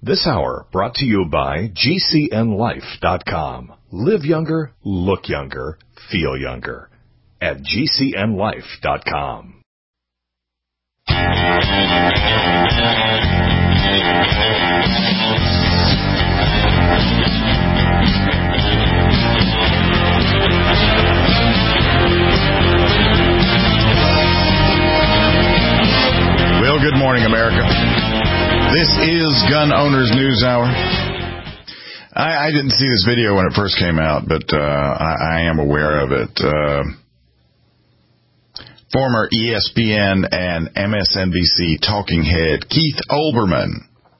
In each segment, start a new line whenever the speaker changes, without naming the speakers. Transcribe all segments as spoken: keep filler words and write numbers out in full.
This hour brought to you by G C N life dot com. Live younger, look younger, feel younger at G C N life dot com.
Well, good morning, America. This is Gun Owners News Hour. I, I didn't see this video when it first came out, but uh, I, I am aware of it. Uh, former E S P N and M S N B C talking head Keith Olbermann.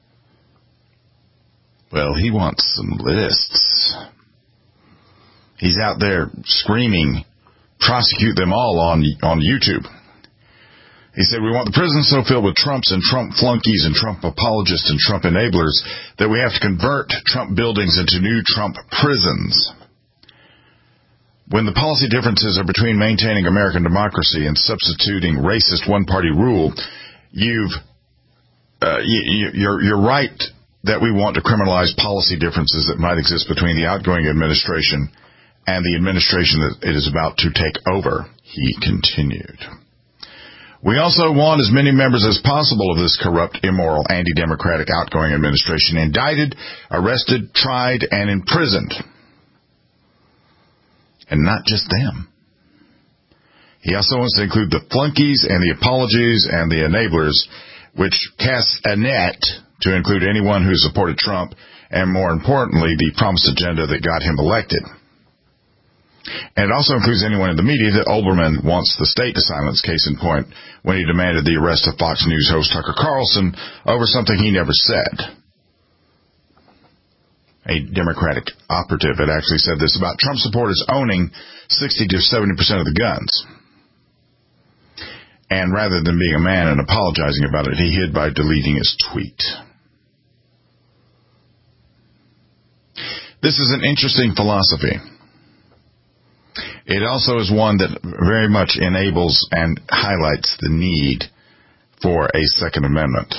Well, he wants some lists. He's out there screaming, prosecute them all on on YouTube. He said, we want the prison so filled with Trumps and Trump flunkies and Trump apologists and Trump enablers that we have to convert Trump buildings into new Trump prisons. When the policy differences are between maintaining American democracy and substituting racist one-party rule, you've, uh, you, you're, you're right that we want to criminalize policy differences that might exist between the outgoing administration and the administration that it is about to take over, he continued. We also want as many members as possible of this corrupt, immoral, anti-democratic outgoing administration indicted, arrested, tried, and imprisoned. And not just them. He also wants to include the flunkies and the apologies and the enablers, which casts a net to include anyone who supported Trump and, more importantly, the promised agenda that got him elected. And it also includes anyone in the media that Olbermann wants the state to silence, case in point, when he demanded the arrest of Fox News host Tucker Carlson over something he never said. A Democratic operative had actually said this about Trump supporters owning sixty to seventy percent of the guns. And rather than being a man and apologizing about it, he hid by deleting his tweet. This is an interesting philosophy. It also is one that very much enables and highlights the need for a Second Amendment.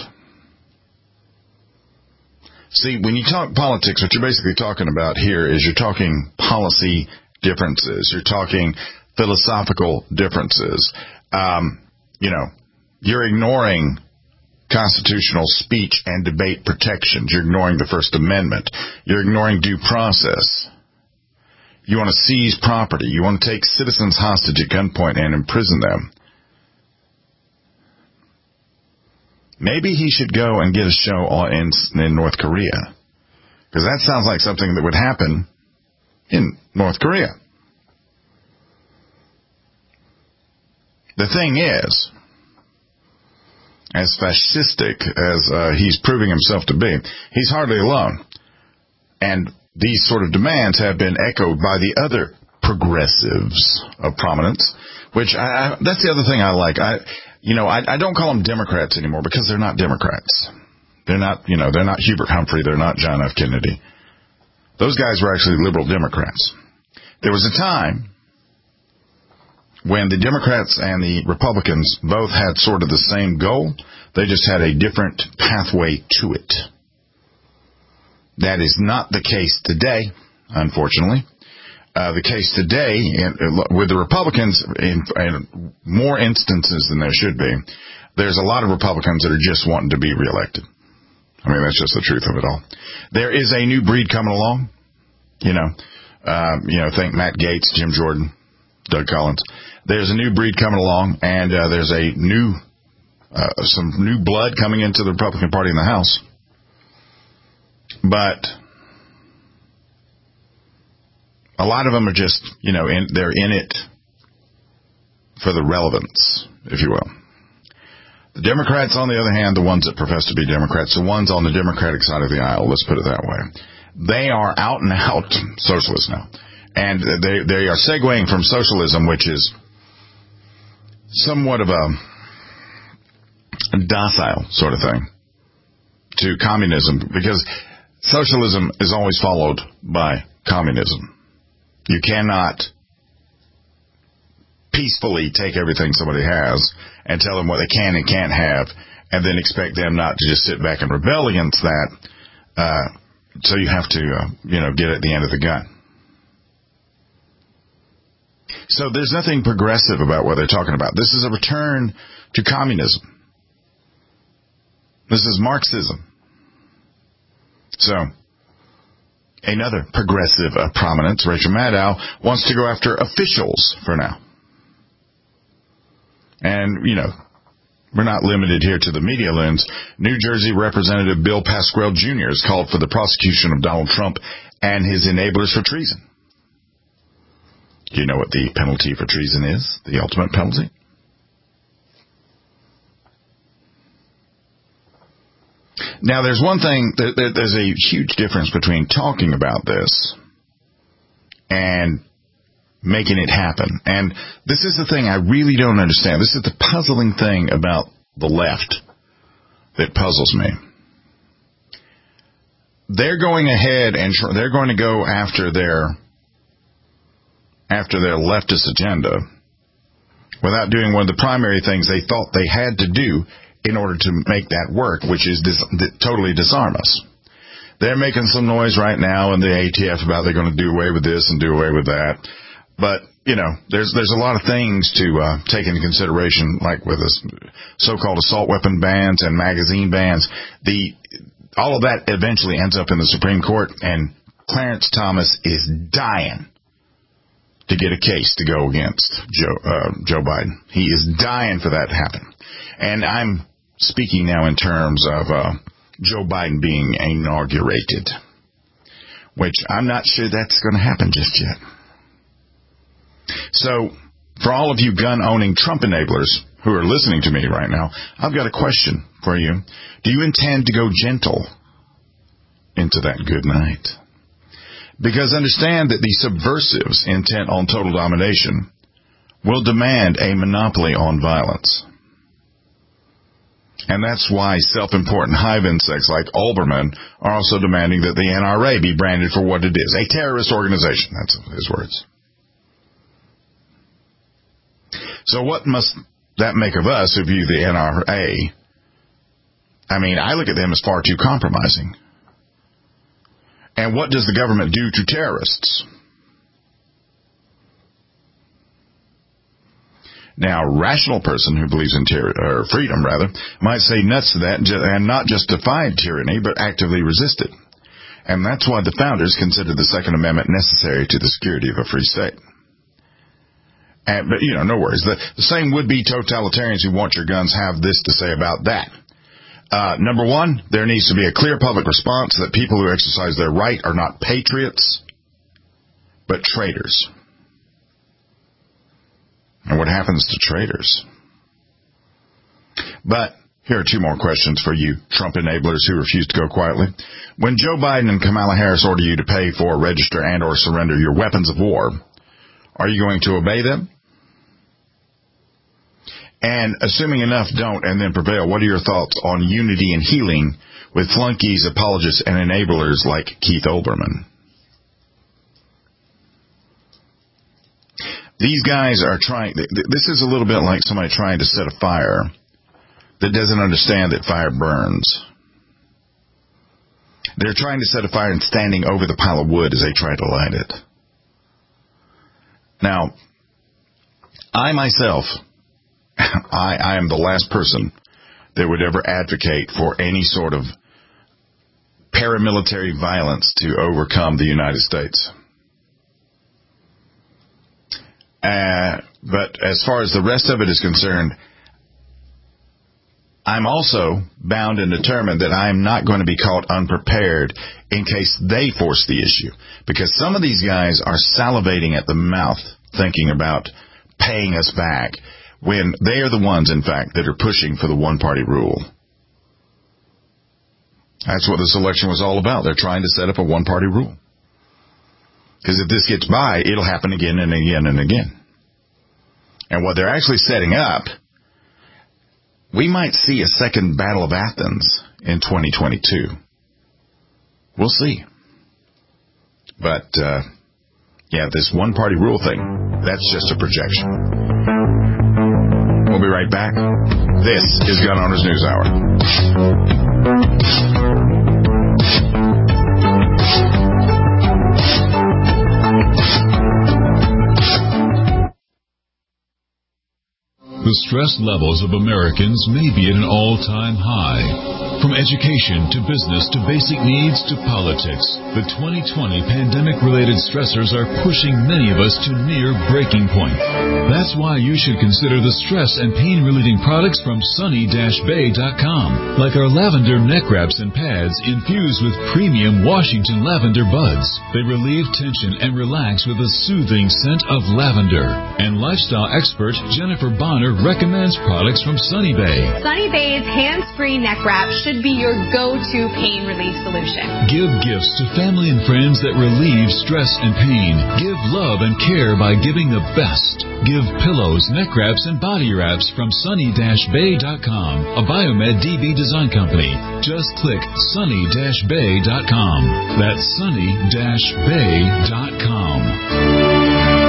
See, when you talk politics, what you're basically talking about here is you're talking policy differences. You're talking philosophical differences. Um, you know, you're ignoring constitutional speech and debate protections. You're ignoring the First Amendment. You're ignoring due process. You want to seize property. You want to take citizens hostage at gunpoint and imprison them. Maybe he should go and get a show in, in North Korea. Because that sounds like something that would happen in North Korea. The thing is, as fascistic as uh, he's proving himself to be, he's hardly alone. And these sort of demands have been echoed by the other progressives of prominence, which I, I, that's the other thing I like. I, you know, I, I don't call them Democrats anymore because they're not Democrats. They're not, you know, they're not Hubert Humphrey. They're not John F. Kennedy. Those guys were actually liberal Democrats. There was a time when the Democrats and the Republicans both had sort of the same goal. They just had a different pathway to it. That is not the case today, unfortunately. Uh, the case today in, with the Republicans, in, in more instances than there should be, there's a lot of Republicans that are just wanting to be reelected. I mean, that's just the truth of it all. There is a new breed coming along. You know, uh, you know, think Matt Gaetz, Jim Jordan, Doug Collins. There's a new breed coming along, and uh, there's a new, uh, some new blood coming into the Republican Party in the House. But a lot of them are just, you know, in, they're in it for the relevance, if you will. The Democrats, on the other hand, the ones that profess to be Democrats, the ones on the Democratic side of the aisle, let's put it that way, they are out and out socialists now. And they, they are segueing from socialism, which is somewhat of a, a docile sort of thing, to communism, because socialism is always followed by communism. You cannot peacefully take everything somebody has and tell them what they can and can't have and then expect them not to just sit back and rebel against that. Uh, so you have to, uh, you know, get at the end of the gun. So there's nothing progressive about what they're talking about. This is a return to communism. This is Marxism. So, another progressive uh, prominence, Rachel Maddow, wants to go after officials for now. And, you know, we're not limited here to the media lens. New Jersey Representative Bill Pascrell Junior has called for the prosecution of Donald Trump and his enablers for treason. Do you know what the penalty for treason is? The ultimate penalty? Now, there's one thing, there's a huge difference between talking about this and making it happen. And this is the thing I really don't understand. This is the puzzling thing about the left that puzzles me. They're going ahead and tr- they're going to go after their after their leftist agenda without doing one of the primary things they thought they had to do in order to make that work, which is dis- totally disarm us. They're making some noise right now in the A T F about they're going to do away with this and do away with that. But, you know, there's there's a lot of things to uh, take into consideration, like with this so-called assault weapon bans and magazine bans. The all of that eventually ends up in the Supreme Court, and Clarence Thomas is dying to get a case to go against Joe uh, Joe Biden. He is dying for that to happen. And I'm speaking now in terms of uh, Joe Biden being inaugurated, which I'm not sure that's going to happen just yet. So, for all of you gun-owning Trump enablers who are listening to me right now, I've got a question for you. Do you intend to go gentle into that good night? Because understand that the subversives intent on total domination will demand a monopoly on violence. And that's why self-important hive insects like Olbermann are also demanding that the N R A be branded for what it is, a terrorist organization. That's his words. So what must that make of us who view the N R A? I mean, I look at them as far too compromising. And what does the government do to terrorists? Now, a rational person who believes in tyr- or freedom, rather, might say nuts to that and not just defy tyranny, but actively resist it. And that's why the founders considered the Second Amendment necessary to the security of a free state. And, but, you know, no worries. The, the same would-be totalitarians who want your guns have this to say about that. Uh, number one, there needs to be a clear public response that people who exercise their right are not patriots, but traitors. And what happens to traitors? But here are two more questions for you Trump enablers who refuse to go quietly. When Joe Biden and Kamala Harris order you to pay for, register, and or surrender your weapons of war, are you going to obey them? And assuming enough don't and then prevail, what are your thoughts on unity and healing with flunkies, apologists, and enablers like Keith Olbermann? These guys are trying, this is a little bit like somebody trying to set a fire that doesn't understand that fire burns. They're trying to set a fire and standing over the pile of wood as they try to light it. Now, I myself, I, I am the last person that would ever advocate for any sort of paramilitary violence to overcome the United States. Uh, but as far as the rest of it is concerned, I'm also bound and determined that I am not going to be caught unprepared in case they force the issue. Because some of these guys are salivating at the mouth thinking about paying us back when they are the ones, in fact, that are pushing for the one-party rule. That's what this election was all about. They're trying to set up a one-party rule. Because if this gets by, it'll happen again and again and again. And what they're actually setting up, we might see a second Battle of Athens in twenty twenty-two. We'll see. But, uh, yeah, this one-party rule thing, that's just a projection. We'll be right back. This is Gun Owners News Hour.
stress levels of Americans may be at an all-time high. From education to business to basic needs to politics, the twenty twenty pandemic-related stressors are pushing many of us to near breaking point. That's why you should consider the stress and pain-relieving products from sunny dash bay dot com, like our lavender neck wraps and pads infused with premium Washington lavender buds. They relieve tension and relax with a soothing scent of lavender. And lifestyle expert Jennifer Bonner recommends products from Sunny Bay.
Sunny Bay's hands-free neck wrap should be your go-to pain relief solution.
Give gifts to family and friends that relieve stress and pain. Give love and care by giving the best. Give pillows, neck wraps, and body wraps from sunny dash bay dot com, a Biomed D B design company. Just click sunny dash bay dot com. That's sunny dash bay dot com.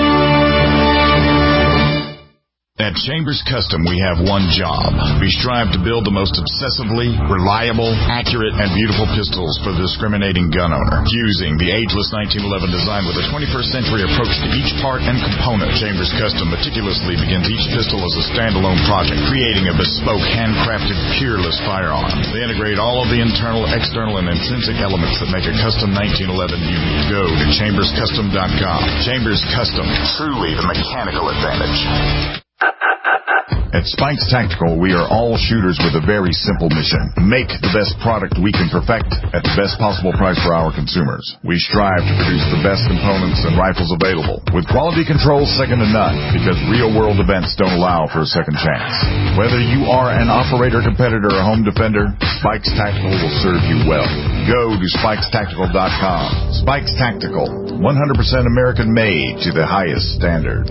At Chambers Custom, we have one job. We strive to build the most obsessively reliable, accurate, and beautiful pistols for the discriminating gun owner, using the ageless nineteen eleven design with a twenty-first century approach to each part and component. Chambers Custom meticulously begins each pistol as a standalone project, creating a bespoke, handcrafted, peerless firearm. They integrate all of the internal, external, and intrinsic elements that make a custom nineteen eleven unique. Go to chambers custom dot com. Chambers Custom, truly the mechanical advantage. At Spikes Tactical, we are all shooters with a very simple mission. Make the best product we can perfect at the best possible price for our consumers. We strive to produce the best components and rifles available, with quality control second to none, because real-world events don't allow for a second chance. Whether you are an operator, competitor, or home defender, Spikes Tactical will serve you well. Go to spikes tactical dot com. Spikes Tactical, one hundred percent American-made to the highest standard.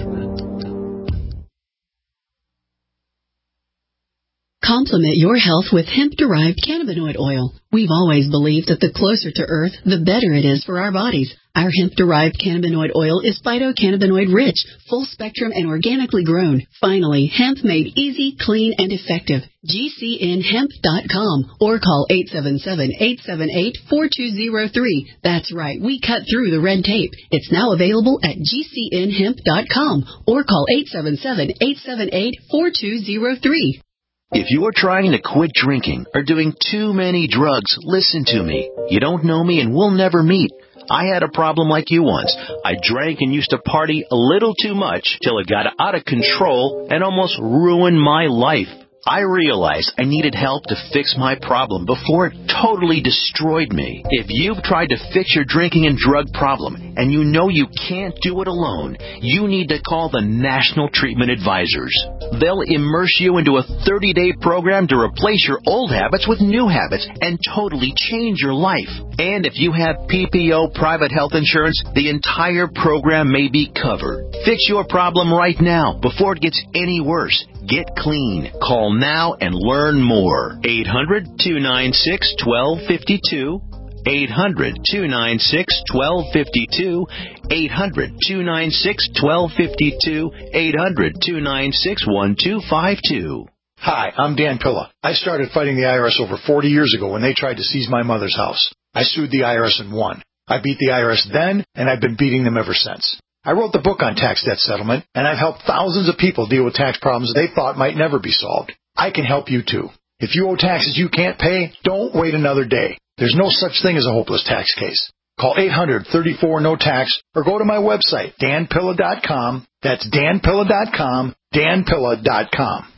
Complement your health with hemp-derived cannabinoid oil. We've always believed that the closer to Earth, the better it is for our bodies. Our hemp-derived cannabinoid oil is phytocannabinoid-rich, full-spectrum, and organically grown. Finally, hemp made easy, clean, and effective. G C N hemp dot com or call eight seven seven, eight seven eight, four two zero three. That's right, we cut through the red tape. It's now available at G C N hemp dot com or call eight seven seven, eight seven eight, four two zero three.
If you're trying to quit drinking or doing too many drugs, listen to me. You don't know me and we'll never meet. I had a problem like you once. I drank and used to party a little too much till it got out of control and almost ruined my life. I realized I needed help to fix my problem before it totally destroyed me. If you've tried to fix your drinking and drug problem and you know you can't do it alone, you need to call the National Treatment Advisors. They'll immerse you into a thirty-day program to replace your old habits with new habits and totally change your life. And if you have P P O private health insurance, the entire program may be covered. Fix your problem right now before it gets any worse. Get clean. Call now and learn more. eight hundred, two nine six, one two five two. eight hundred, two nine six, one two five two. eight hundred, two nine six, one two five two. eight hundred, two nine six, one two five two.
Hi, I'm Dan Pilla. I started fighting the I R S over forty years ago when they tried to seize my mother's house. I sued the I R S and won. I beat the I R S then, and I've been beating them ever since. I wrote the book on tax debt settlement, and I've helped thousands of people deal with tax problems they thought might never be solved. I can help you, too. If you owe taxes you can't pay, don't wait another day. There's no such thing as a hopeless tax case. Call eight hundred, thirty-four, no tax or go to my website, dan pilla dot com. That's dan pilla dot com, dan pilla dot com.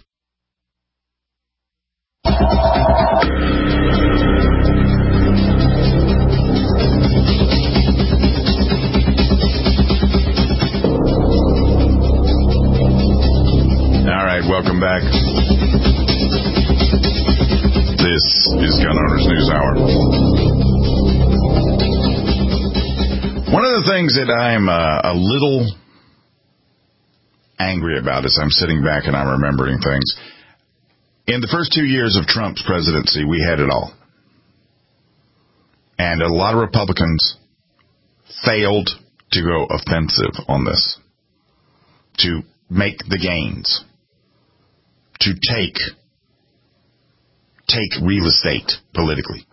All right, welcome back. This is Gun Owners News Hour. One of the things that I'm uh, a little angry about as I'm sitting back and I'm remembering things, in the first two years of Trump's presidency, we had it all. And a lot of Republicans failed to go offensive on this, to make the gains, to take take real estate politically.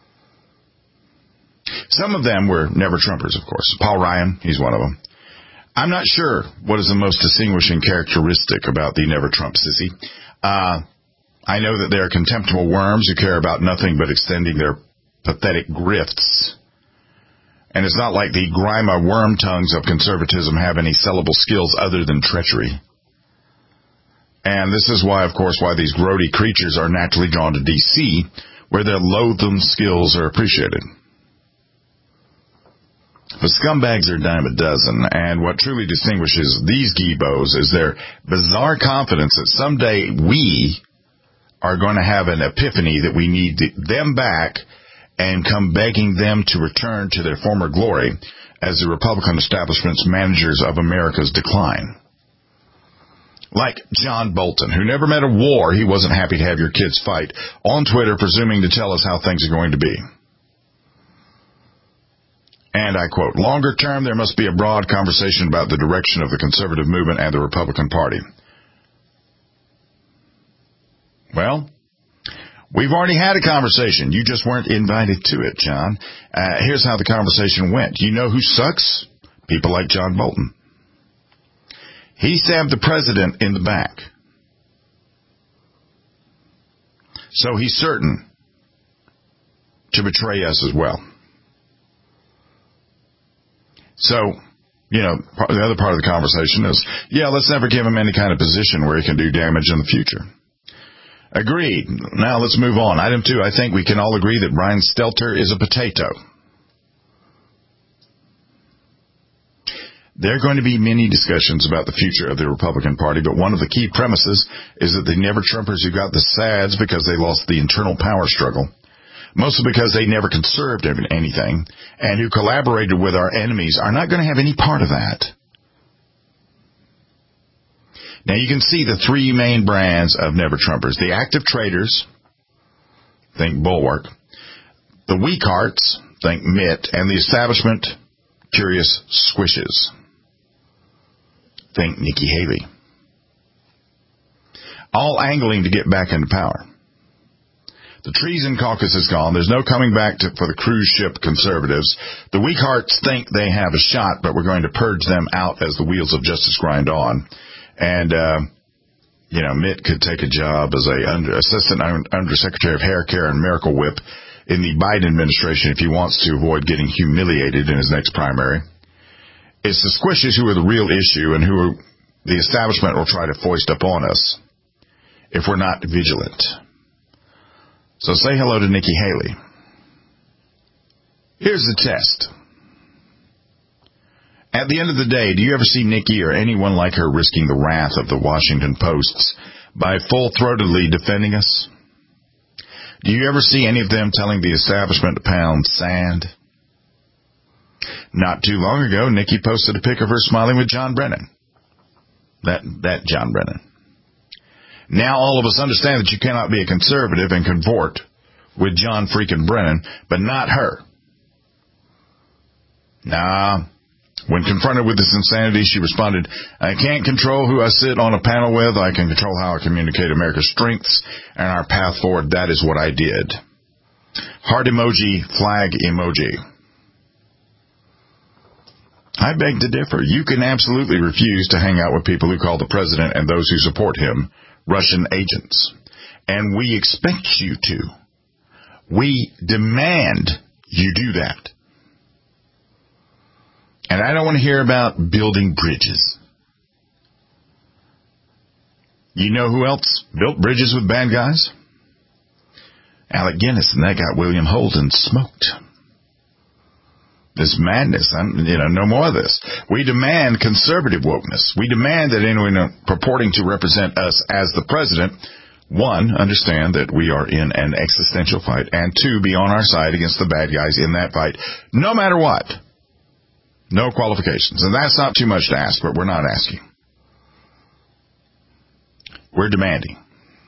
Some of them were never Trumpers, of course. Paul Ryan, he's one of them. I'm not sure what is the most distinguishing characteristic about the Never Trump sissy. Uh, I know that they are contemptible worms who care about nothing but extending their pathetic grifts. And it's not like the grimy worm tongues of conservatism have any sellable skills other than treachery. And this is why, of course, why these grody creatures are naturally drawn to D C, where their loathsome skills are appreciated. But scumbags are a dime a dozen, and what truly distinguishes these geebos is their bizarre confidence that someday we are going to have an epiphany that we need them back and come begging them to return to their former glory as the Republican establishment's managers of America's decline. Like John Bolton, who never met a war he wasn't happy to have your kids fight, on Twitter presuming to tell us how things are going to be. And I quote, longer term, there must be a broad conversation about the direction of the conservative movement and the Republican Party. Well, we've already had a conversation. You just weren't invited to it, John. Uh, here's how the conversation went. You know who sucks? People like John Bolton. He stabbed the president in the back. So he's certain to betray us as well. So, you know, the other part of the conversation is, yeah, let's never give him any kind of position where he can do damage in the future. Agreed. Now let's move on. Item two, I think we can all agree that Brian Stelter is a potato. There are going to be many discussions about the future of the Republican Party, but one of the key premises is that the Never-Trumpers who got the sads because they lost the internal power struggle, mostly because they never conserved anything, and who collaborated with our enemies are not going to have any part of that. Now, you can see the three main brands of Never-Trumpers. The active traitors, think Bulwark. The weak hearts, think Mitt. And the establishment, curious squishes, think Nikki Haley. All angling to get back into power. The treason caucus is gone. There's no coming back to, for the cruise ship conservatives. The weak hearts think they have a shot, but we're going to purge them out as the wheels of justice grind on. And, uh, you know, Mitt could take a job as a under, assistant undersecretary of hair care and Miracle Whip in the Biden administration if he wants to avoid getting humiliated in his next primary. It's the squishes who are the real issue and who are, the establishment will try to foist upon us if we're not vigilant. So say hello to Nikki Haley. Here's the test. At the end of the day, do you ever see Nikki or anyone like her risking the wrath of the Washington Posts by full-throatedly defending us? Do you ever see any of them telling the establishment to pound sand? Not too long ago, Nikki posted a pic of her smiling with John Brennan. That, that John Brennan. Now all of us understand that you cannot be a conservative and cavort with John freaking Brennan, but not her. Nah. When confronted with this insanity, she responded, I can't control who I sit on a panel with. I can control how I communicate America's strengths and our path forward. That is what I did. Heart emoji, flag emoji. I beg to differ. You can absolutely refuse to hang out with people who call the president and those who support him Russian agents. And we expect you to. We demand you do that. And I don't want to hear about building bridges. You know who else built bridges with bad guys? Alec Guinness, and that got William Holden smoked. This madness, I'm, you know, no more of this. We demand conservative wokeness. We demand that anyone purporting to represent us as the president, one, understand that we are in an existential fight, and two, be on our side against the bad guys in that fight, no matter what. No qualifications. And that's not too much to ask, but we're not asking. We're demanding.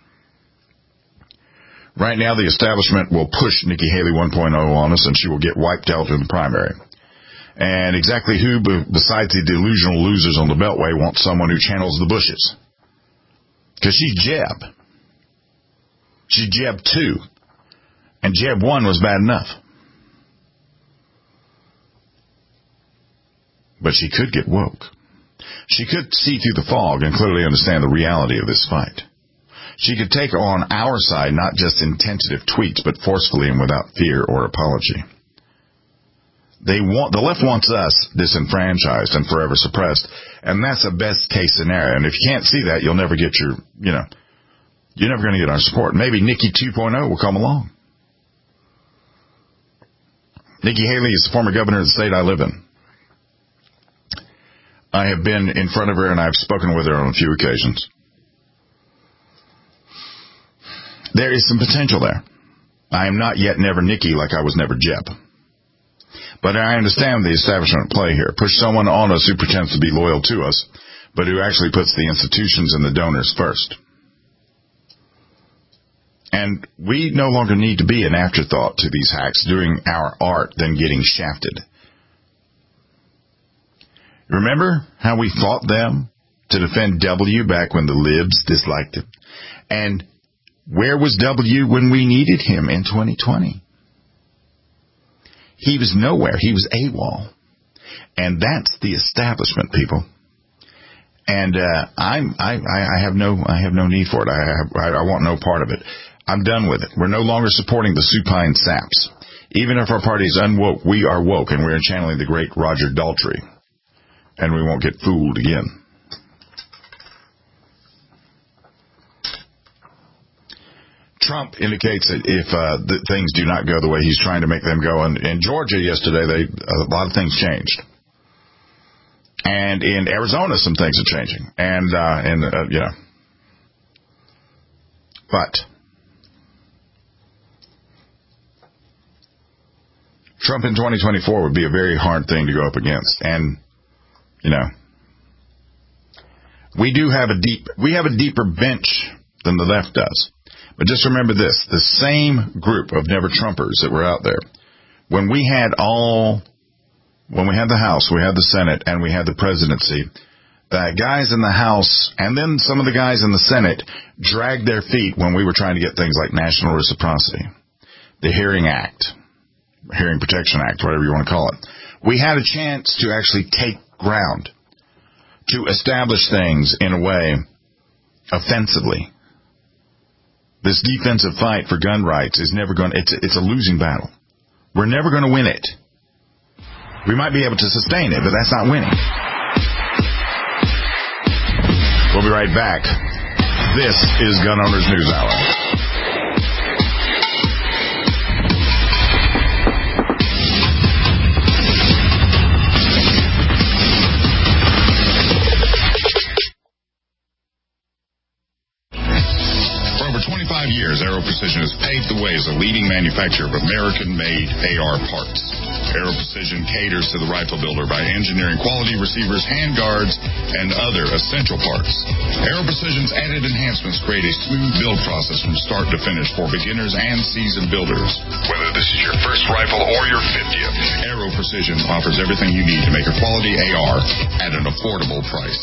Right now, the establishment will push Nikki Haley one point oh on us, and she will get wiped out in the primary. And exactly who, besides the delusional losers on the Beltway, wants someone who channels the Bushes? Because she's Jeb. She's Jeb two. And Jeb one was bad enough. But she could get woke. She could see through the fog and clearly understand the reality of this fight. She could take on our side not just in tentative tweets, but forcefully and without fear or apology. They want, the left wants us disenfranchised and forever suppressed, and that's a best case scenario. And if you can't see that, you'll never get your, you know, you're never going to get our support. Maybe Nikki two point oh will come along. Nikki Haley is the former governor of the state I live in. I have been in front of her and I've spoken with her on a few occasions. There is some potential there. I am not yet never Nikki like I was never Jeb. But I understand the establishment play here. Push someone on us who pretends to be loyal to us, but who actually puts the institutions and the donors first. And we no longer need to be an afterthought to these hacks doing our art than getting shafted. Remember how we fought them to defend W back when the libs disliked it? And where was W when we needed him in twenty twenty? He was nowhere. He was AWOL. And that's the establishment, people. And uh, I'm, I, I have no, I have no need for it. I, have, I, I want no part of it. I'm done with it. We're no longer supporting the supine saps. Even if our party is unwoke, we are woke, and we're channeling the great Roger Daltrey. And we won't get fooled again. Trump indicates that if uh, the things do not go the way he's trying to make them go, and in Georgia yesterday, they a lot of things changed, and in Arizona, some things are changing, and uh, and uh, you know, but Trump in twenty twenty-four would be a very hard thing to go up against, and you know, we do have a deep, we have a deeper bench than the left does. But just remember this, the same group of never-Trumpers that were out there, when we had all, when we had the House, we had the Senate, and we had the presidency, the guys in the House and then some of the guys in the Senate dragged their feet when we were trying to get things like national reciprocity, the Hearing Act, Hearing Protection Act, whatever you want to call it. We had a chance to actually take ground, to establish things in a way offensively. This defensive fight for gun rights is never going to, it's, it's a losing battle. We're never going to win it. We might be able to sustain it, but that's not winning. We'll be right back. This is Gun Owners News Hour. Years, Aero Precision has paved the way as a leading manufacturer of American-made A R parts. Aero Precision caters to the rifle builder by engineering quality receivers, handguards, and other essential parts. Aero Precision's added enhancements create a smooth build process from start to finish for beginners and seasoned builders. Whether this is your first rifle or your fiftieth, Aero Precision offers everything you need to make a quality A R at an affordable price.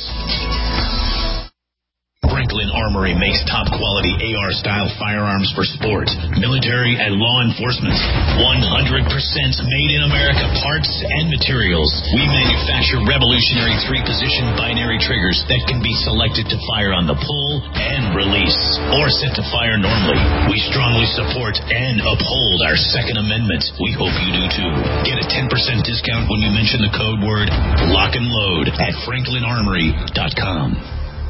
Franklin Armory makes top-quality A R-style firearms for sport, military, and law enforcement. one hundred percent made in America parts and materials. We manufacture revolutionary three-position binary triggers that can be selected to fire on the pull and release, or set to fire normally. We strongly support and uphold our Second Amendment. We hope you do too. Get a ten percent discount when you mention the code word lock and load at franklin armory dot com.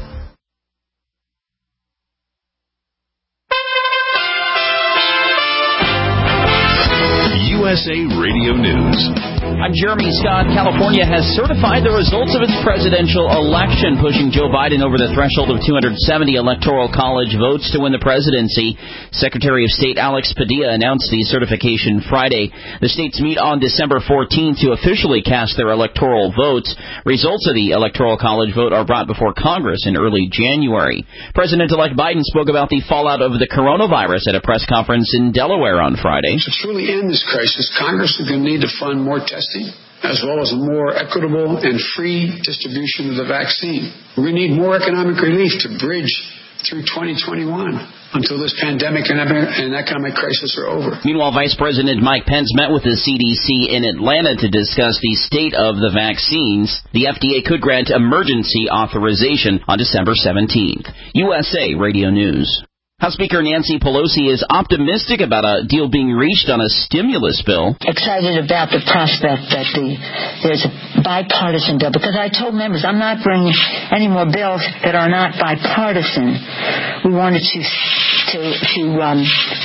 U S A Radio News.
I'm Jeremy Scott. California has certified the results of its presidential election, pushing Joe Biden over the threshold of two hundred seventy electoral college votes to win the presidency. Secretary of State Alex Padilla announced the certification Friday. The states meet on December fourteenth to officially cast their electoral votes. Results of the electoral college vote are brought before Congress in early January. President-elect Biden spoke about the fallout of the coronavirus at a press conference in Delaware on Friday.
To truly end this crisis, Congress is going to need to fund more testing, as well as a more equitable and free distribution of the vaccine. We need more economic relief to bridge through twenty twenty-one until this pandemic and economic crisis are over.
Meanwhile, Vice President Mike Pence met with the C D C in Atlanta to discuss the state of the vaccines. The F D A could grant emergency authorization on December seventeenth. U S A Radio News. House Speaker Nancy Pelosi is optimistic about a deal being reached on a stimulus bill.
Excited about the prospect that the there's a bipartisan bill, because I told members I'm not bringing any more bills that are not bipartisan. We wanted to to to um,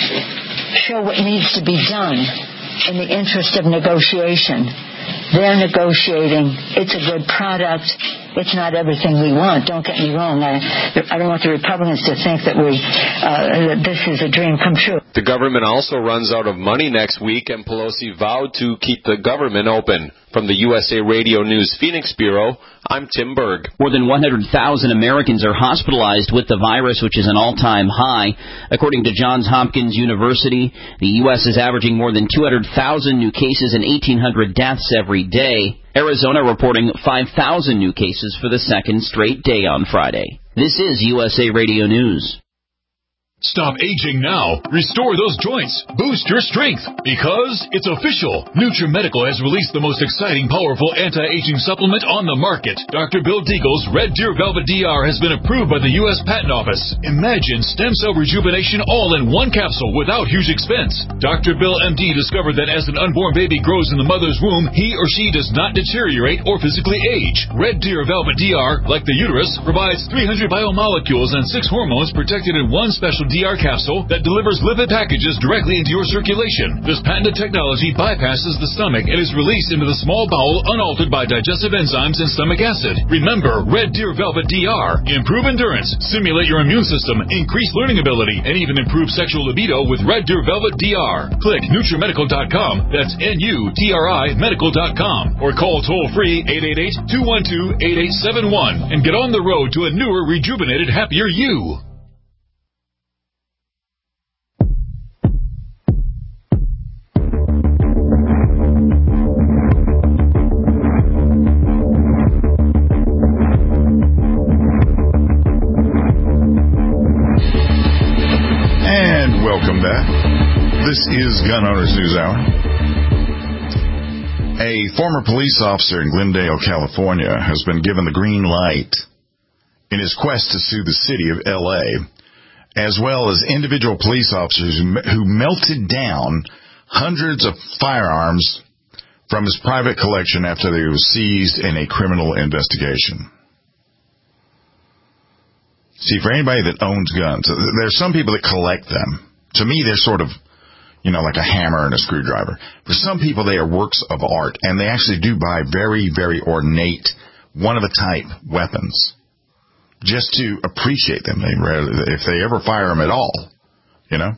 show what needs to be done in the interest of negotiation. They're negotiating. It's a good product. It's not everything we want. Don't get me wrong. I, I don't want the Republicans to think that we uh, that this is a dream come true.
The government also runs out of money next week, and Pelosi vowed to keep the government open. From the U S A Radio News Phoenix Bureau, I'm Tim Berg.
More than one hundred thousand Americans are hospitalized with the virus, which is an all-time high. According to Johns Hopkins University, the U S is averaging more than two hundred thousand new cases and eighteen hundred deaths every day. Arizona reporting five thousand new cases for the second straight day on Friday. This is U S A Radio News.
Stop aging now. Restore those joints. Boost your strength. Because it's official. NutriMedical has released the most exciting, powerful anti-aging supplement on the market. Doctor Bill Deagle's Red Deer Velvet D R has been approved by the U S Patent Office. Imagine stem cell rejuvenation all in one capsule without huge expense. Doctor Bill M D discovered that as an unborn baby grows in the mother's womb, he or she does not deteriorate or physically age. Red Deer Velvet D R, like the uterus, provides three hundred biomolecules and six hormones protected in one special D R capsule that delivers lipid packages directly into your circulation. This patented technology bypasses the stomach and is released into the small bowel unaltered by digestive enzymes and stomach acid. Remember, Red Deer Velvet D R. Improve endurance, stimulate your immune system, increase learning ability, and even improve sexual libido with Red Deer Velvet D R. Click NutriMedical dot com. That's N U T R I medical dot com. Or call toll-free eight eight eight, two one two, eight eight seven one and get on the road to a newer, rejuvenated, happier you.
Welcome back. This is Gun Owners News Hour. A former police officer in Glendale, California, has been given the green light in his quest to sue the city of L A, as well as individual police officers who melted down hundreds of firearms from his private collection after they were seized in a criminal investigation. See, for anybody that owns guns, there's some people that collect them. To me, they're sort of, you know, like a hammer and a screwdriver. For some people, they are works of art, and they actually do buy very, very ornate, one-of-a-type weapons just to appreciate them, if they ever fire them at all, you know.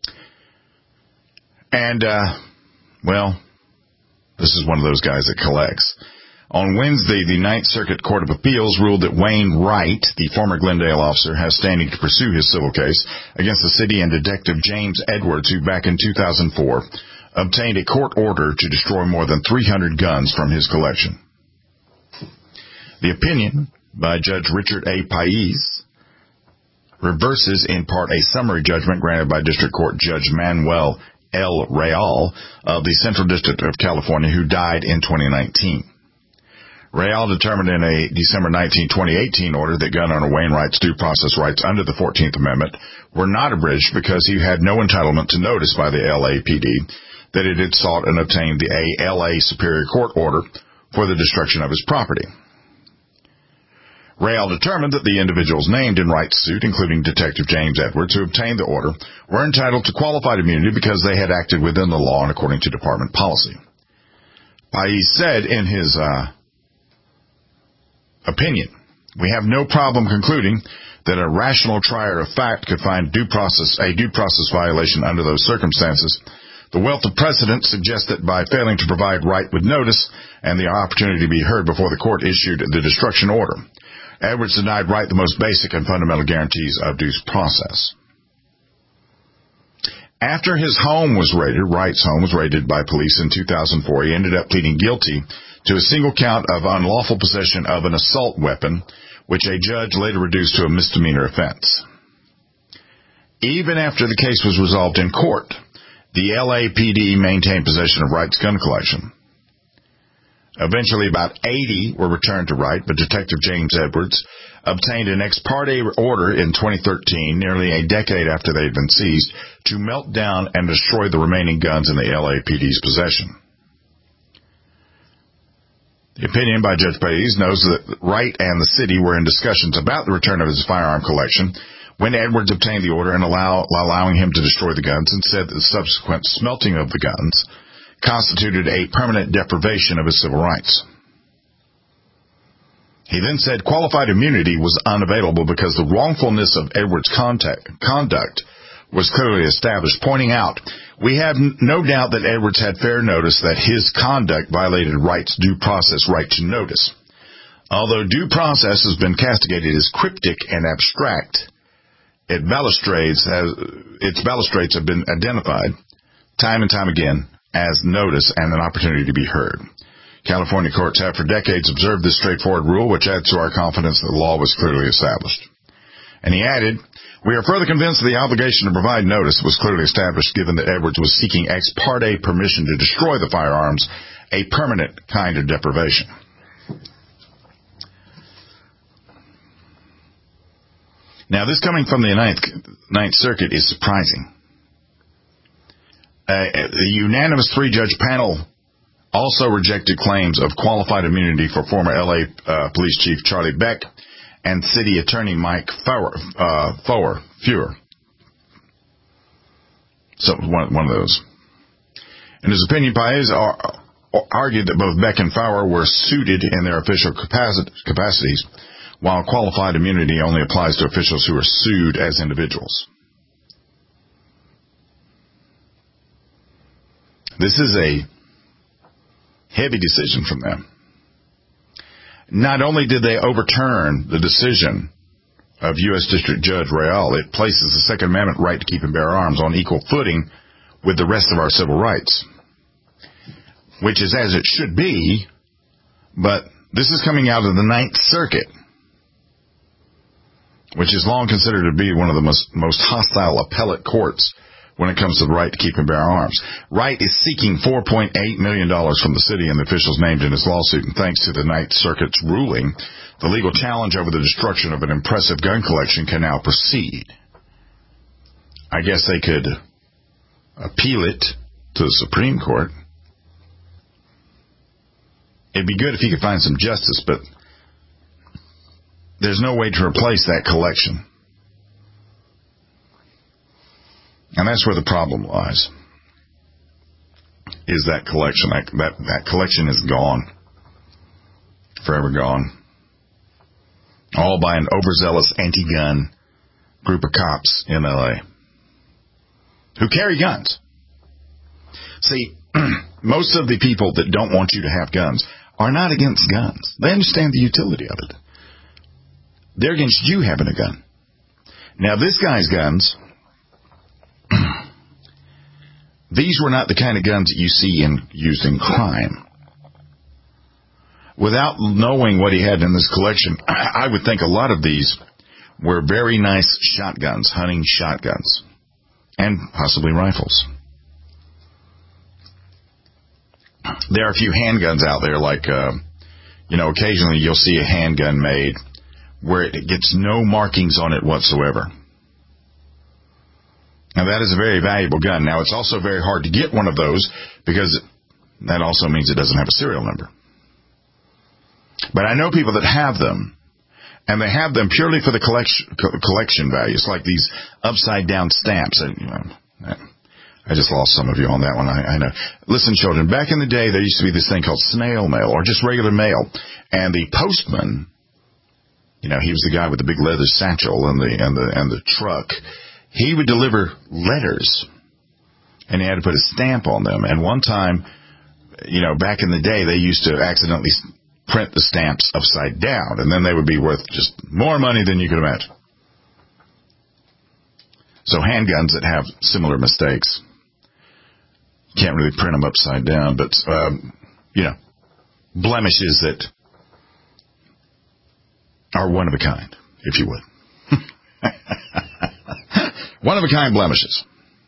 And, uh, well, this is one of those guys that collects. On Wednesday, the Ninth Circuit Court of Appeals ruled that Wayne Wright, the former Glendale officer, has standing to pursue his civil case against the city and Detective James Edwards, who back in two thousand four obtained a court order to destroy more than three hundred guns from his collection. The opinion by Judge Richard A. Pais reverses in part a summary judgment granted by District Court Judge Manuel L. Real of the Central District of California, who died in twenty nineteen. Real determined in a December nineteenth, twenty eighteen order that gun owner Wayne Wright's due process rights under the fourteenth Amendment were not abridged because he had no entitlement to notice by the L A P D that it had sought and obtained the L A Superior Court order for the destruction of his property. Real determined that the individuals named in Wright's suit, including Detective James Edwards, who obtained the order, were entitled to qualified immunity because they had acted within the law and according to department policy. Pais said in his uh opinion, we have no problem concluding that a rational trier of fact could find due process a due process violation under those circumstances. The wealth of precedent suggests that by failing to provide Wright with notice and the opportunity to be heard before the court issued the destruction order, Edwards denied Wright the most basic and fundamental guarantees of due process. After his home was raided, Wright's home was raided by police in two thousand four, he ended up pleading guilty to a single count of unlawful possession of an assault weapon, which a judge later reduced to a misdemeanor offense. Even after the case was resolved in court, the L A P D maintained possession of Wright's gun collection. Eventually, about eighty were returned to Wright, but Detective James Edwards obtained an ex parte order in twenty thirteen, nearly a decade after they had been seized, to melt down and destroy the remaining guns in the L A P D's possession. The opinion by Judge Paez knows that Wright and the city were in discussions about the return of his firearm collection when Edwards obtained the order and allow, allowing him to destroy the guns, and said that the subsequent smelting of the guns constituted a permanent deprivation of his civil rights. He then said qualified immunity was unavailable because the wrongfulness of Edwards' contact, conduct was clearly established, pointing out, we have no doubt that Edwards had fair notice that his conduct violated Wright's due process right to notice. Although due process has been castigated as cryptic and abstract, it balustrades has, its balustrades have been identified time and time again as notice and an opportunity to be heard. California courts have for decades observed this straightforward rule, which adds to our confidence that the law was clearly established. And he added, we are further convinced that the obligation to provide notice was clearly established given that Edwards was seeking ex parte permission to destroy the firearms, a permanent kind of deprivation. Now, this coming from the Ninth, Ninth Circuit is surprising. Uh, the unanimous three-judge panel also rejected claims of qualified immunity for former L A uh, Police Chief Charlie Beck and City Attorney Mike Feuer. Uh, Feuer, Feuer. So one, one of those. In his opinion, Paez ar- argued that both Beck and Feuer were suited in their official capacit- capacities, while qualified immunity only applies to officials who are sued as individuals. This is a heavy decision from them. Not only did they overturn the decision of U S District Judge Real, it places the Second Amendment right to keep and bear arms on equal footing with the rest of our civil rights, which is as it should be, but this is coming out of the Ninth Circuit, which is long considered to be one of the most, most hostile appellate courts when it comes to the right to keep and bear arms. Wright is seeking four point eight million dollars from the city and the officials named in his lawsuit, and thanks to the Ninth Circuit's ruling, the legal challenge over the destruction of an impressive gun collection can now proceed. I guess they could appeal it to the Supreme Court. It'd be good if he could find some justice, but there's no way to replace that collection. And that's where the problem lies, is that collection. That, that, that collection is gone, forever gone, all by an overzealous anti-gun group of cops in L A who carry guns. See, most of the people that don't want you to have guns are not against guns. They understand the utility of it. They're against you having a gun. Now, this guy's guns, these were not the kind of guns that you see in, used in crime. Without knowing what he had in this collection, I would think a lot of these were very nice shotguns, hunting shotguns, and possibly rifles. There are a few handguns out there, like, uh, you know, occasionally you'll see a handgun made where it gets no markings on it whatsoever. Now, that is a very valuable gun. Now, it's also very hard to get one of those because that also means it doesn't have a serial number. But I know people that have them, and they have them purely for the collection collection values, like these upside-down stamps. And, you know, I just lost some of you on that one, I, I know. Listen, children, back in the day, there used to be this thing called snail mail, or just regular mail. And the postman, you know, he was the guy with the big leather satchel and the and the and the truck. He would deliver letters, and he had to put a stamp on them. And one time, you know, back in the day, they used to accidentally print the stamps upside down, and then they would be worth just more money than you could imagine. So handguns that have similar mistakes, can't really print them upside down, but, um, you know, blemishes that are one of a kind, if you would. One-of-a-kind blemishes.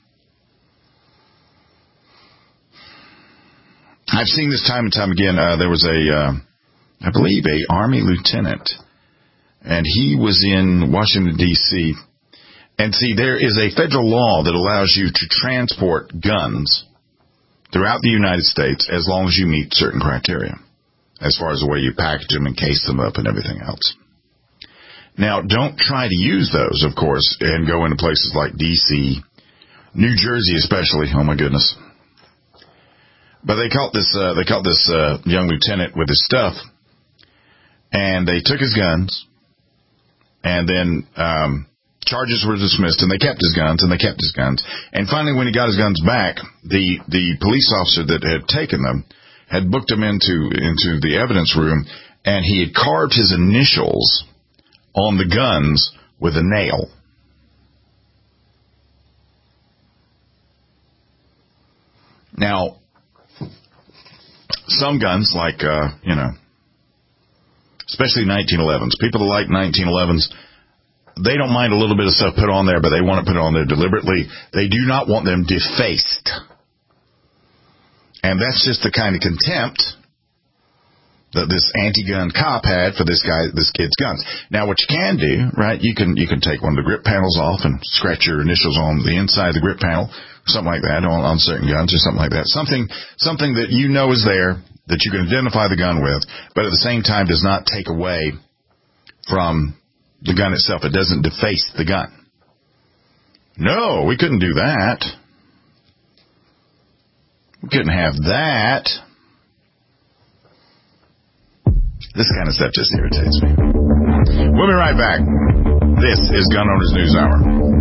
I've seen this time and time again. Uh, there was a, uh, I believe, a Army lieutenant, and he was in Washington, D C And see, there is a federal law that allows you to transport guns throughout the United States as long as you meet certain criteria, as far as the way you package them and case them up and everything else. Now, don't try to use those, of course, and go into places like D C, New Jersey especially. Oh, my goodness. But they caught this, uh, they caught this, uh, young lieutenant with his stuff, and they took his guns, and then, um, charges were dismissed, and they kept his guns, and they kept his guns. And finally, when he got his guns back, the, the police officer that had taken them had booked him into, into the evidence room, and he had carved his initials on the guns with a nail. Now, some guns, like, uh, you know, especially nineteen elevens, people that like nineteen elevens, they don't mind a little bit of stuff put on there, but they want to put it on there deliberately. They do not want them defaced. And that's just the kind of contempt that this anti-gun cop had for this guy, this kid's guns. Now, what you can do, right, you can you can take one of the grip panels off and scratch your initials on the inside of the grip panel, something like that, on, on certain guns or something like that. Something something that you know is there, that you can identify the gun with, but at the same time does not take away from the gun itself. It doesn't deface the gun. No, we couldn't do that. We couldn't have that. This kind of stuff just irritates me. We'll be right back. This is Gun Owners News Hour.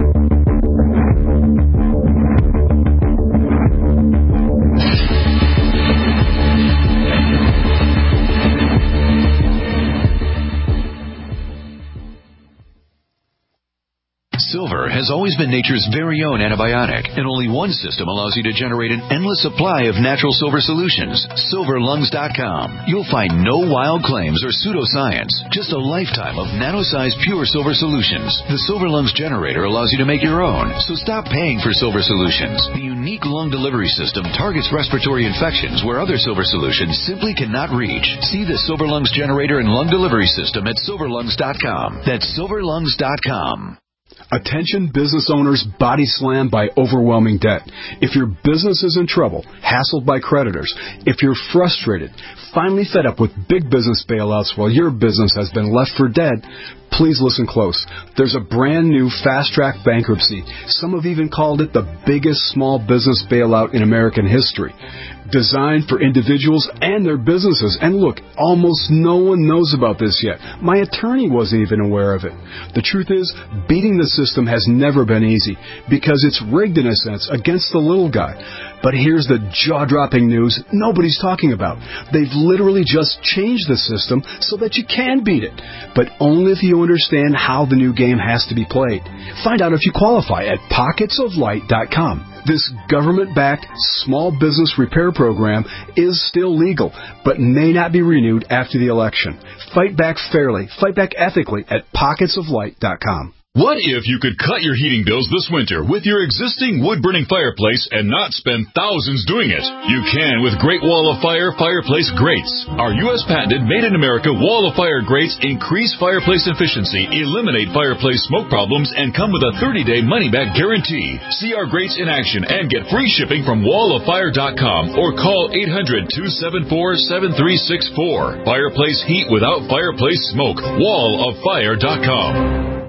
Silver has always been nature's very own antibiotic, and only one system allows you to generate an endless supply of natural silver solutions. silver lungs dot com. You'll find no wild claims or pseudoscience, just a lifetime of nano-sized pure silver solutions. The Silver Lungs generator allows you to make your own, so stop paying for silver solutions. The unique lung delivery system targets respiratory infections where other silver solutions simply cannot reach. See the Silver Lungs generator and lung delivery system at silver lungs dot com. That's silver lungs dot com.
Attention business owners body slammed by overwhelming debt. If your business is in trouble, hassled by creditors, if you're frustrated, finally fed up with big business bailouts while your business has been left for dead, please listen close. There's a brand new fast-track bankruptcy. Some have even called it the biggest small business bailout in American history. Designed for individuals and their businesses. And look, almost no one knows about this yet. My attorney wasn't even aware of it. The truth is, beating the system has never been easy because it's rigged in a sense against the little guy. But here's the jaw-dropping news nobody's talking about. They've literally just changed the system so that you can beat it, but only if you understand how the new game has to be played. Find out if you qualify at pockets of light dot com. This government-backed small business repair program is still legal, but may not be renewed after the election. Fight back fairly, fight back ethically at pockets of light dot com.
What if you could cut your heating bills this winter with your existing wood-burning fireplace and not spend thousands doing it? You can with Great Wall of Fire Fireplace Grates. Our U S patented made-in-America Wall of Fire grates increase fireplace efficiency, eliminate fireplace smoke problems, and come with a thirty-day money-back guarantee. See our grates in action and get free shipping from wall of fire dot com or call eight hundred, two seven four, seven three six four. Fireplace heat without fireplace smoke. wall of fire dot com.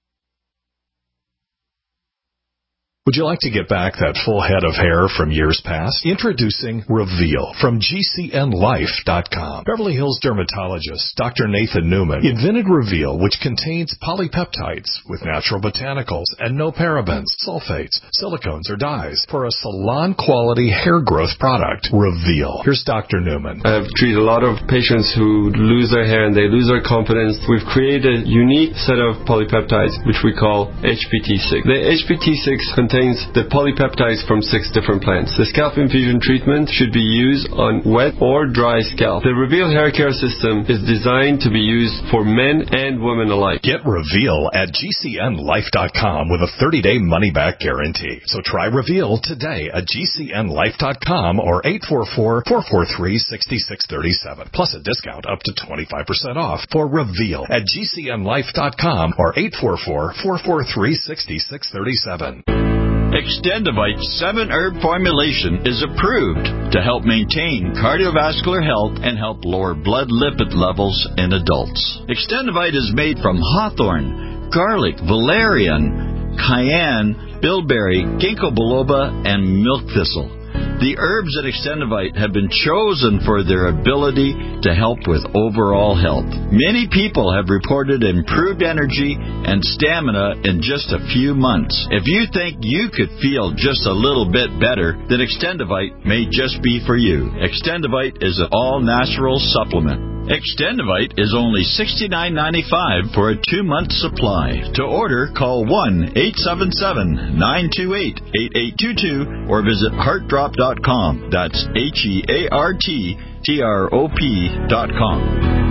Would you like to get back that full head of hair from years past? Introducing Reveal from G C N life dot com. Beverly Hills dermatologist Doctor Nathan Newman invented Reveal, which contains polypeptides with natural botanicals and no parabens, sulfates, silicones, or dyes for a salon-quality hair growth product. Reveal. Here's Doctor Newman.
I've treated a lot of patients who lose their hair and they lose their confidence. We've created a unique set of polypeptides, which we call H P T six. The H P T six contains contains the polypeptides from six different plants. The scalp infusion treatment should be used on wet or dry scalp. The Reveal hair care system is designed to be used for men and women alike.
Get Reveal at G C N life dot com with a thirty-day money-back guarantee. So try Reveal today at G C N life dot com or eight four four, four four three, six six three seven. Plus a discount up to twenty-five percent off for Reveal at G C N life dot com or eight four four, four four three, six six three seven.
Extendivite's seven-herb formulation is approved to help maintain cardiovascular health and help lower blood lipid levels in adults. Extendivite is made from hawthorn, garlic, valerian, cayenne, bilberry, ginkgo biloba, and milk thistle. The herbs at Extendivite have been chosen for their ability to help with overall health. Many people have reported improved energy and stamina in just a few months. If you think you could feel just a little bit better, then Extendivite may just be for you. Extendivite is an all-natural supplement. Extendivite is only sixty-nine ninety-five for a two-month supply. To order, call one eight seven seven, nine two eight, eight eight two two or visit heart drop dot com. That's H E A R T T R O P dot com.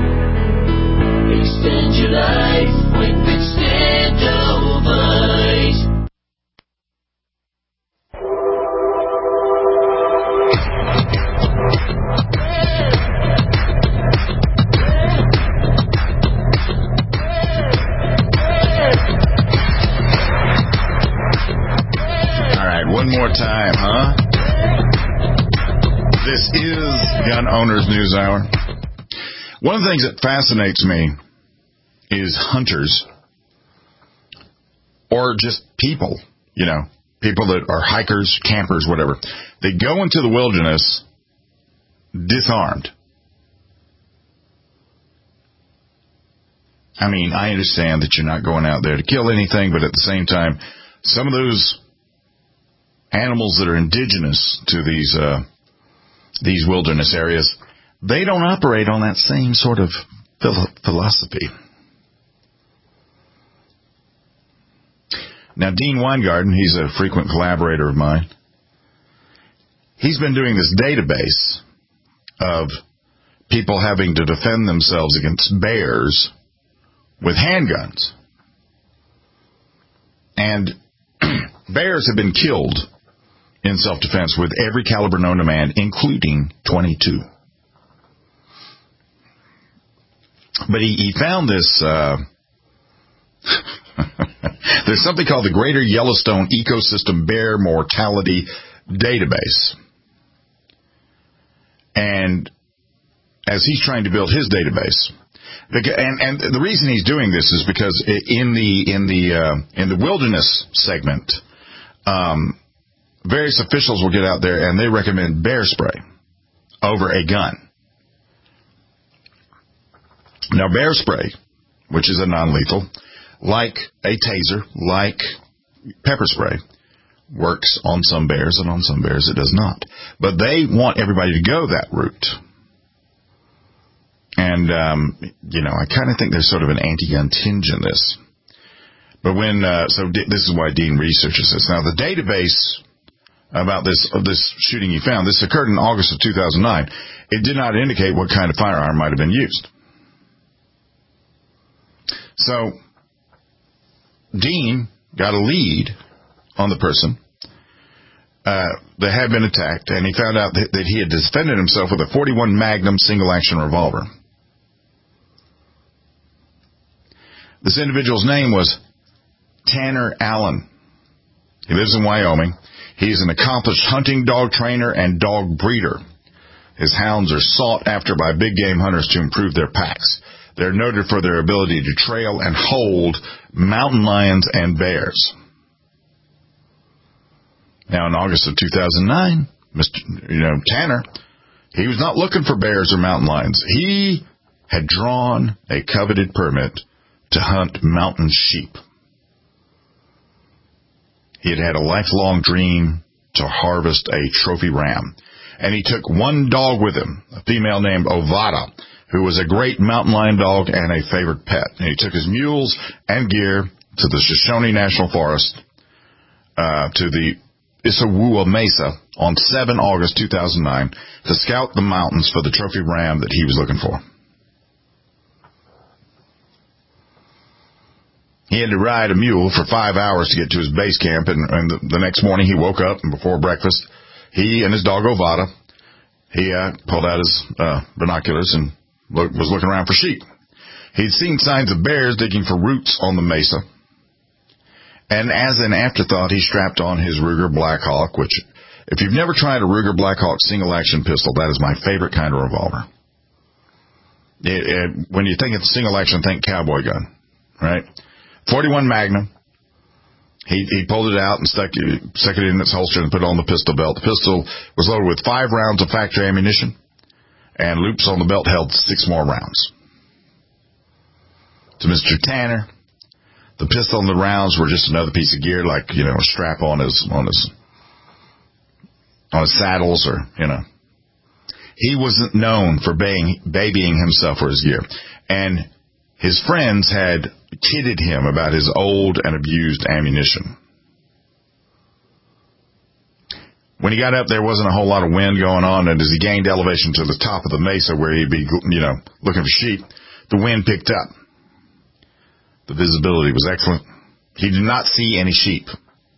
Extend your life with Extendivite.
One more time, huh? This is Gun Owners News Hour. One of the things that fascinates me is hunters, or just people, you know, people that are hikers, campers, whatever. They go into the wilderness disarmed. I mean, I understand that you're not going out there to kill anything, but at the same time, some of those animals that are indigenous to these uh, these wilderness areas, they don't operate on that same sort of philo- philosophy. Now, Dean Weingarten, he's a frequent collaborator of mine. He's been doing this database of people having to defend themselves against bears with handguns. And bears have been killed in self-defense with every caliber known to man, including twenty-two. But he, he found this, uh, there's something called the Greater Yellowstone Ecosystem Bear Mortality Database. And as he's trying to build his database, and, and the reason he's doing this is because in the, in the, uh, in the wilderness segment, um, various officials will get out there and they recommend bear spray over a gun. Now, bear spray, which is a non-lethal, like a taser, like pepper spray, works on some bears and on some bears it does not. But they want everybody to go that route. And, um, you know, I kind of think there's sort of an anti-gun tinge in this. But when, uh, so D- this is why Dean researches this. Now, the database about this of this shooting he found, this occurred in August of two thousand nine. It did not indicate what kind of firearm might have been used. So, Dean got a lead on the person uh, that had been attacked, and he found out that, that he had defended himself with a forty-one Magnum single-action revolver. This individual's name was Tanner Allen. He lives in Wyoming. He's an accomplished hunting dog trainer and dog breeder. His hounds are sought after by big game hunters to improve their packs. They're noted for their ability to trail and hold mountain lions and bears. Now, in August of two thousand nine, Mister You know, Tanner, he was not looking for bears or mountain lions. He had drawn a coveted permit to hunt mountain sheep. He had had a lifelong dream to harvest a trophy ram. And he took one dog with him, a female named Ovada, who was a great mountain lion dog and a favorite pet. And he took his mules and gear to the Shoshone National Forest uh, to the Issawoua Mesa on the seventh of August two thousand nine to scout the mountains for the trophy ram that he was looking for. He had to ride a mule for five hours to get to his base camp, and, and the, the next morning he woke up, and before breakfast, he and his dog Ovada, he uh, pulled out his uh, binoculars and look, was looking around for sheep. He'd seen signs of bears digging for roots on the mesa, and as an afterthought, he strapped on his Ruger Blackhawk, which, if you've never tried a Ruger Blackhawk single-action pistol, that is my favorite kind of revolver. It, it, when you think of single-action, think cowboy gun, right? forty-one Magnum. He he pulled it out and stuck it, stuck it in its holster and put it on the pistol belt. The pistol was loaded with five rounds of factory ammunition, and loops on the belt held six more rounds. To Mister Tanner, the pistol and the rounds were just another piece of gear, like, you know, a strap on his on his on his saddles, or, you know. He wasn't known for baying, babying himself for his gear, and his friends had kidded him about his old and abused ammunition. When he got up, there wasn't a whole lot of wind going on, and as he gained elevation to the top of the mesa where he'd be, you know, looking for sheep, the wind picked up. The visibility was excellent. He did not see any sheep.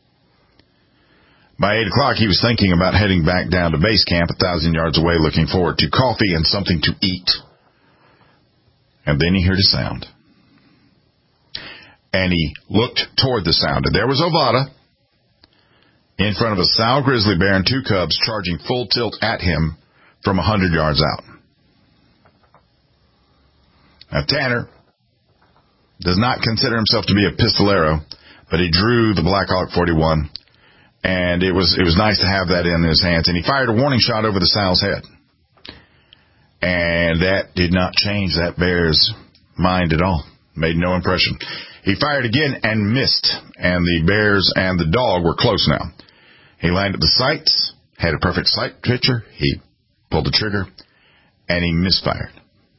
By eight o'clock, he was thinking about heading back down to base camp a thousand yards away, looking forward to coffee and something to eat. And then he heard a sound. And he looked toward the sound. And there was Ovada in front of a sow grizzly bear and two cubs charging full tilt at him from a hundred yards out. Now, Tanner does not consider himself to be a pistolero, but he drew the Blackhawk forty-one, and it was it was nice to have that in his hands. And he fired a warning shot over the sow's head. And that did not change that bear's mind at all. Made no impression. He fired again and missed, and the bears and the dog were close now. He landed the sights, had a perfect sight picture. He pulled the trigger, and he misfired.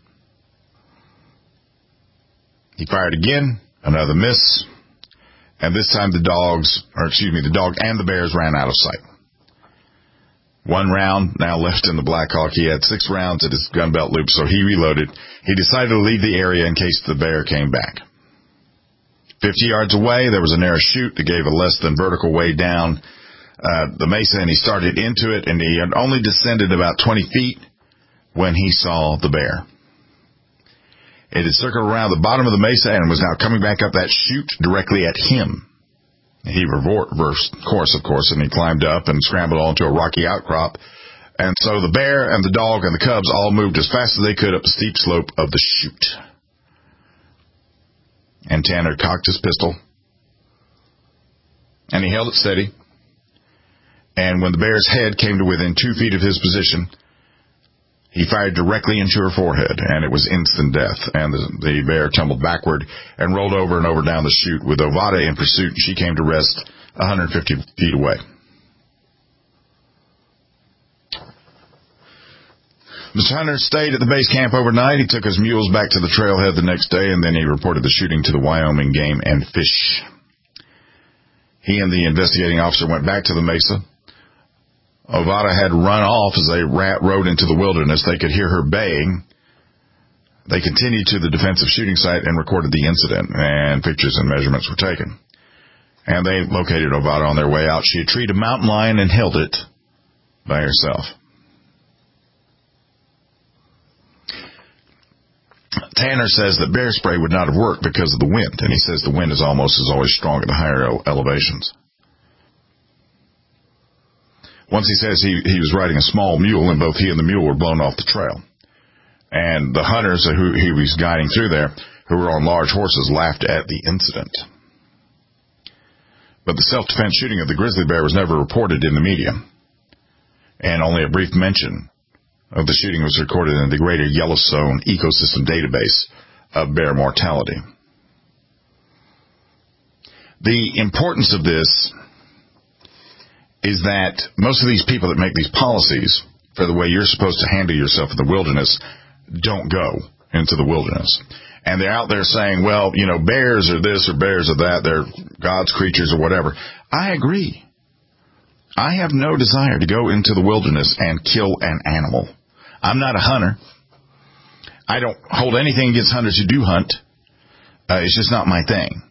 He fired again, another miss, and this time the dogs, or excuse me, the dog and the bears ran out of sight. One round now left in the Blackhawk. He had six rounds at his gun belt loop, so he reloaded. He decided to leave the area in case the bear came back. Fifty yards away, there was a narrow chute that gave a less than vertical way down uh, the mesa, and he started into it, and he had only descended about twenty feet when he saw the bear. It had circled around the bottom of the mesa and was now coming back up that chute directly at him. He reversed course, of course, and he climbed up and scrambled onto a rocky outcrop. And so the bear and the dog and the cubs all moved as fast as they could up the steep slope of the chute. And Tanner cocked his pistol, and he held it steady. And when the bear's head came to within two feet of his position, he fired directly into her forehead, and it was instant death. And the, the bear tumbled backward and rolled over and over down the chute with Ovada in pursuit. She came to rest one hundred fifty feet away. Mister Hunter stayed at the base camp overnight. He took his mules back to the trailhead the next day, and then he reported the shooting to the Wyoming Game and Fish. He and the investigating officer went back to the mesa. Ovada had run off as they rode into the wilderness. They could hear her baying. They continued to the defensive shooting site and recorded the incident, and pictures and measurements were taken. And they located Ovada on their way out. She had treed a mountain lion and held it by herself. Tanner says that bear spray would not have worked because of the wind, and he says the wind is almost as always strong at the higher elevations. Once he says he, he was riding a small mule, and both he and the mule were blown off the trail. And the hunters who he was guiding through there, who were on large horses, laughed at the incident. But the self-defense shooting of the grizzly bear was never reported in the media, and only a brief mention of the shooting was recorded in the Greater Yellowstone Ecosystem Database of bear mortality. The importance of this is that most of these people that make these policies for the way you're supposed to handle yourself in the wilderness don't go into the wilderness. And they're out there saying, well, you know, bears are this or bears are that, they're God's creatures or whatever. I agree. I have no desire to go into the wilderness and kill an animal. I'm not a hunter. I don't hold anything against hunters who do hunt. Uh, it's just not my thing.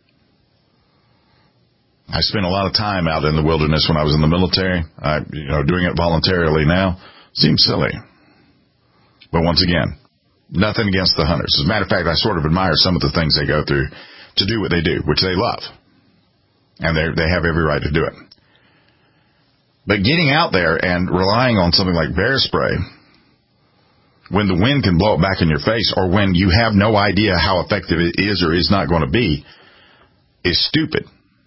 I spent a lot of time out in the wilderness when I was in the military. I, you know, doing it voluntarily now seems silly. But once again, nothing against the hunters. As a matter of fact, I sort of admire some of the things they go through to do what they do, which they love. And they they have every right to do it. But getting out there and relying on something like bear spray, when the wind can blow it back in your face, or when you have no idea how effective it is or is not going to be, is stupid.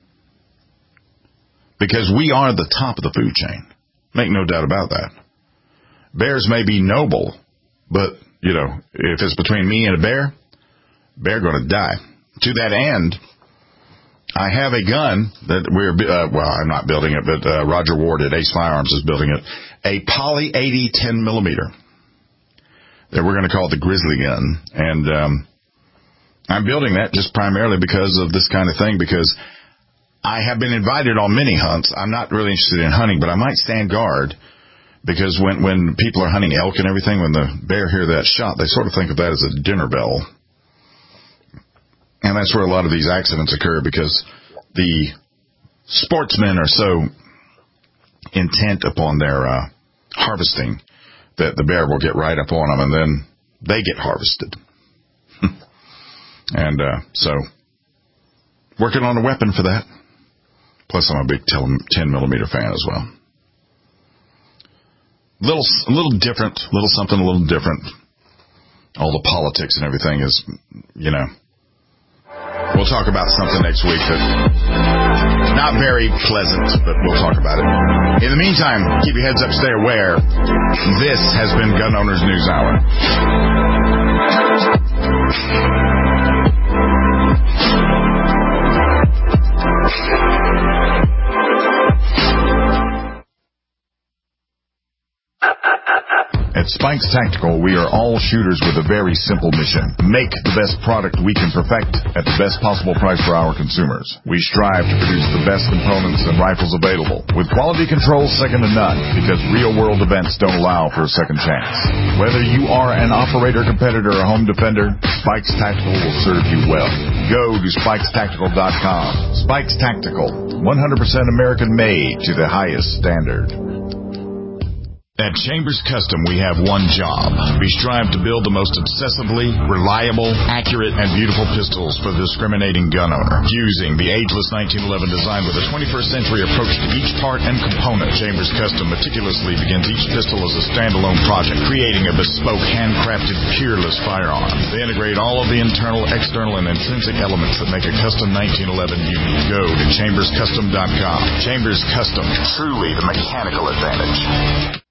Because we are the top of the food chain. Make no doubt about that. Bears may be noble, but, you know, if it's between me and a bear, bear going to die. To that end, I have a gun that we're, uh, well, I'm not building it, but uh, Roger Ward at Ace Firearms is building it. A Poly eighty ten millimeter that we're going to call the Grizzly gun. And um, I'm building that just primarily because of this kind of thing, because I have been invited on many hunts. I'm not really interested in hunting, but I might stand guard, because when, when people are hunting elk and everything, when the bear hear that shot, they sort of think of that as a dinner bell. And that's where a lot of these accidents occur, because the sportsmen are so intent upon their uh, harvesting that the bear will get right up on them, and then they get harvested. and uh, so, working on a weapon for that. Plus, I'm a big ten millimeter fan as well. Little, a little different, little something a little different. All the politics and everything is, you know. We'll talk about something next week that's not very pleasant, but we'll talk about it. In the meantime, keep your heads up, stay aware. This has been Gun Owners News Hour. At Spikes Tactical, we are all shooters with a very simple mission. Make the best product we can perfect at the best possible price for our consumers. We strive to produce the best components and rifles available, with quality control second to none, because real-world events don't allow for a second chance. Whether you are an operator, competitor, or home defender, Spikes Tactical will serve you well. Go to spikes tactical dot com. Spikes Tactical, one hundred percent American-made to the highest standard. At Chambers Custom, we have one job. We strive to build the most obsessively reliable, accurate, and beautiful pistols for the discriminating gun owner. Using the ageless nineteen eleven design with a twenty-first century approach to each part and component, Chambers Custom meticulously begins each pistol as a standalone project, creating a bespoke, handcrafted, peerless firearm. They integrate all of the internal, external, and intrinsic elements that make a custom nineteen eleven unique. Go to chambers custom dot com. Chambers Custom, truly the mechanical advantage.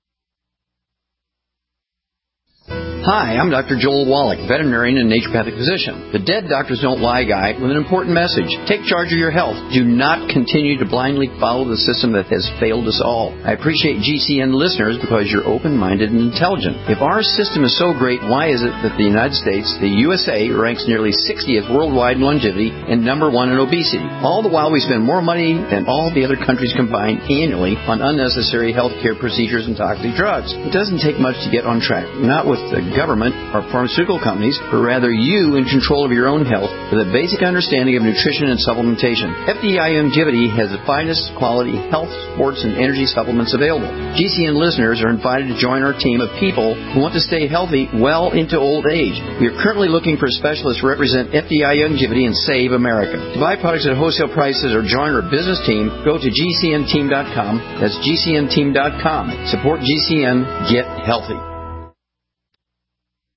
Hi, I'm Doctor Joel Wallach, veterinarian and naturopathic physician. The Dead Doctors Don't Lie guy with an important message. Take charge of your health. Do not continue to blindly follow the system that has failed us all. I appreciate G C N listeners because you're open-minded and intelligent. If our system is so great, why is it that the United States, the U S A, ranks nearly sixtieth worldwide in longevity and number one in obesity? All the while we spend more money than all the other countries combined annually on unnecessary health care procedures and toxic drugs. It doesn't take much to get on track. Not with the government or pharmaceutical companies, but rather you in control of your own health with a basic understanding of nutrition and supplementation. F D I Longevity has the finest quality health, sports, and energy supplements available. G C N listeners are invited to join our team of people who want to stay healthy well into old age. We are currently looking for specialists to represent F D I Longevity and Save America. To buy products at wholesale prices or join our business team, go to G C N team dot com. That's G C N team dot com. Support G C N. Get healthy.